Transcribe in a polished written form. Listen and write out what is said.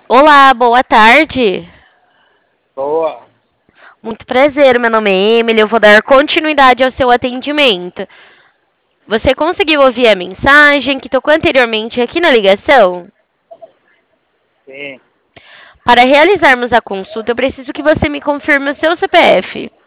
Olá, boa tarde. Boa. Muito prazer, meu nome é Emily. Eu vou dar continuidade ao seu atendimento. Você conseguiu ouvir a mensagem que tocou anteriormente aqui na ligação? Sim. Para realizarmos a consulta, eu preciso que você me confirme o seu CPF.